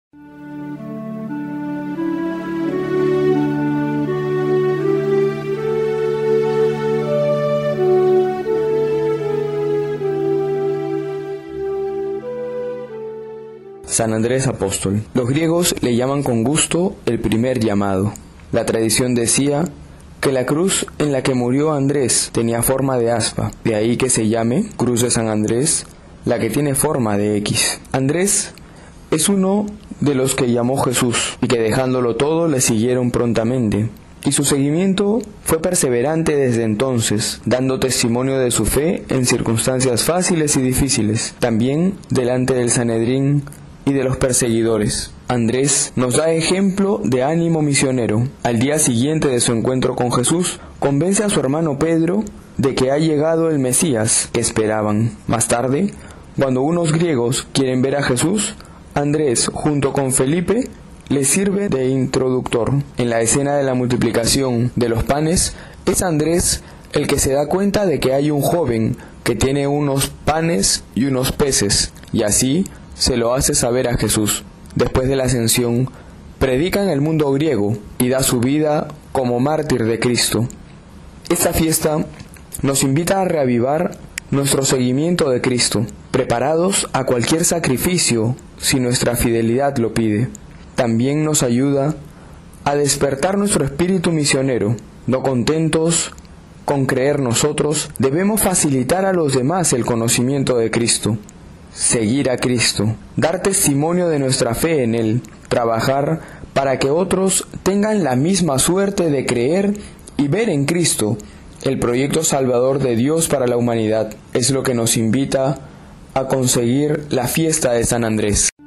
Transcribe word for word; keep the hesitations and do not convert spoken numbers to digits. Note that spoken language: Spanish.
San Andrés Apóstol. Los griegos le llaman con gusto el primer llamado. La tradición decía que la cruz en la que murió Andrés tenía forma de aspa, de ahí que se llame Cruz de San Andrés, la que tiene forma de X. Andrés es uno de los que llamó Jesús y que dejándolo todo le siguieron prontamente. Y su seguimiento fue perseverante desde entonces, dando testimonio de su fe en circunstancias fáciles y difíciles, también delante del Sanedrín y de los perseguidores. Andrés nos da ejemplo de ánimo misionero. Al día siguiente de su encuentro con Jesús, convence a su hermano Pedro de que ha llegado el Mesías que esperaban. Más tarde, cuando unos griegos quieren ver a Jesús, Andrés, junto con Felipe, le sirve de introductor. En la escena de la multiplicación de los panes, es Andrés el que se da cuenta de que hay un joven que tiene unos panes y unos peces, y así se lo hace saber a Jesús. Después de la ascensión, predica en el mundo griego y da su vida como mártir de Cristo. Esta fiesta nos invita a reavivar nuestro seguimiento de Cristo, preparados a cualquier sacrificio si nuestra fidelidad lo pide. También nos ayuda a despertar nuestro espíritu misionero. No contentos con creer nosotros, debemos facilitar a los demás el conocimiento de Cristo. Seguir a Cristo, dar testimonio de nuestra fe en Él, trabajar para que otros tengan la misma suerte de creer y ver en Cristo el proyecto salvador de Dios para la humanidad. Es lo que nos invita a conseguir la fiesta de San Andrés.